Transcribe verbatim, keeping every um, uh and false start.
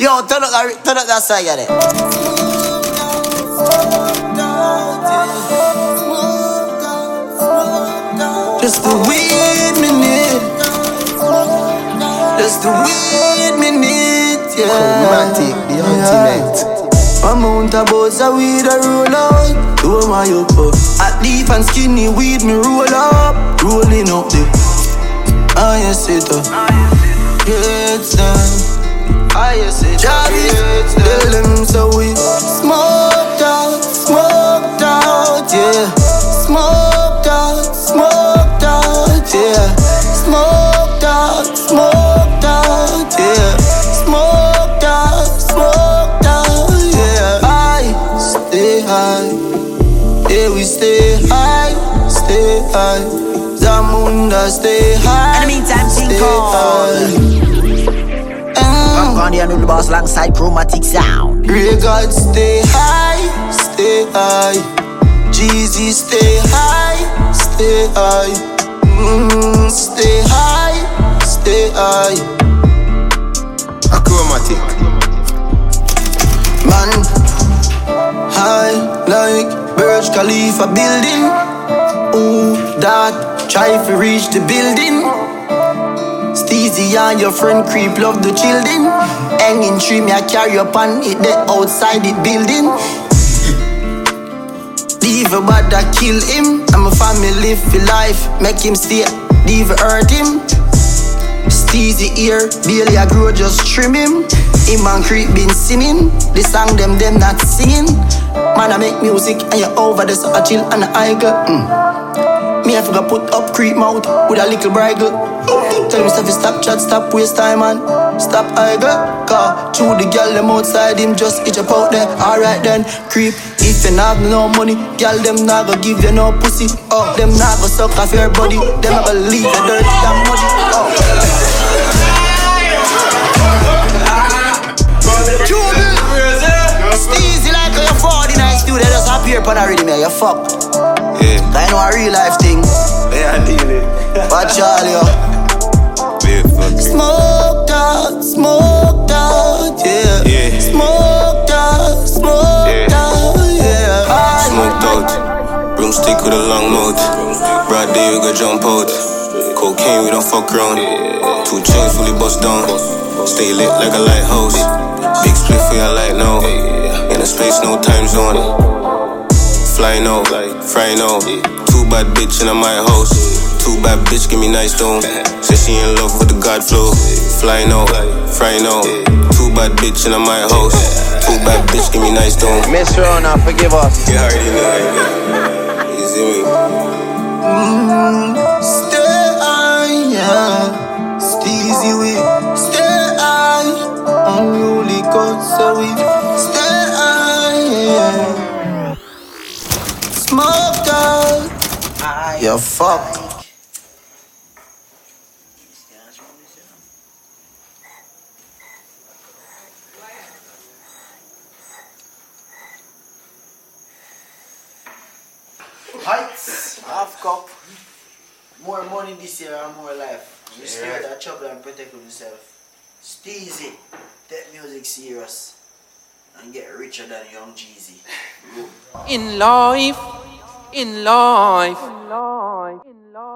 Yo, turn up that, turn up that side of it. Just the weed me need. Just the weed me need, yeah. Chromatic, the ultimate. Amount of buzz of weed I roll out. Do my up at deep and skinny weed me roll up. Rolling up the I yes it up. It's done. I yes it up. Tell them so we smoked out, smoked out, yeah. Smoked out, smoked out, yeah. Smoked out, smoked out, yeah. Smoked out, smoked out, yeah. I stay high, yeah, we stay high, stay high. Zamunda stay high. In the meantime, stay high. I'm on the new boss alongside Chromatic Sound. Real God stay high, stay high. Jeezy stay high, stay high. Mm, stay high, stay high. A Chromatic. Man, high like Burj Khalifa building. Ooh, that try to reach the building. Steezy and your friend creep love the children. Hanging tree me I carry up and it the outside the building. Diva bad that kill him. I'm a family live for life. Make him stay, Diva hurt him. Steezy ear, Bailey I grow just trim him. Him and creep been singing. The song them them not singing. Man I make music and you over there so I chill and I go mm. Me I forgot put up creep mouth with a little bridle. Tell me stuff stop chat, stop waste time man. Stop idle. Cause through the girl them outside him just itch up out there. Alright then, creep. If you not have no money, girl them not go give you no pussy. Oh, them not go suck off your body. Them not go leave you dirty and muddy. Oh. Steezy like you're forty-nine studio, they just appear upon a rhythm, you fuck. Yeah. I know a real life thing. Yeah, I deal it. Watch all yo. Smoked out, smoked out, yeah. Yeah. Smoked out, smoked Yeah. out, yeah. Smoked out. Broomstick with a long mouth. Broad day we go jump out. Cocaine we don't fuck around. Two chains fully bust down. Stay lit like a lighthouse. Big split for your light now. In a space, no time zone. Fly now, fry now. Too bad bitch in my house. Too bad bitch, give me nice dome. Say she in love with the God flow. Fly now, fry now. Too bad bitch in my house. Too bad bitch, give me nice dome. Miss Rona, forgive us. You already know. You see me? Mm, stay high, yeah. Steezy we stay high. Unruly God, so we stay high, yeah. Smoked out. You fuck. Heights, half cup. More money this year and more life. You stay out of trouble and protect yourself. Steezy, take music serious and get richer than Young Jeezy. In life, in life, in life, in life.